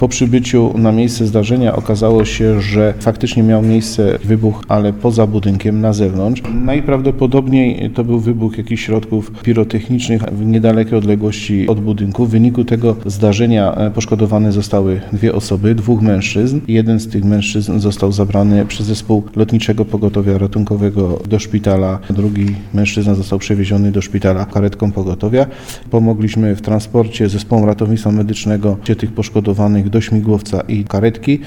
Po przybyciu na miejsce zdarzenia okazało się, że faktycznie miał miejsce wybuch, ale poza budynkiem, na zewnątrz. Najprawdopodobniej to był wybuch jakichś środków pirotechnicznych w niedalekiej odległości od budynku. W wyniku tego zdarzenia poszkodowane zostały 2 osoby, 2 mężczyzn. Jeden z tych mężczyzn został zabrany przez zespół Lotniczego Pogotowia Ratunkowego do szpitala. Drugi mężczyzna został przewieziony do szpitala karetką pogotowia. Pomogliśmy w transporcie zespołom ratownictwa medycznego tych poszkodowanych do śmigłowca i karetki.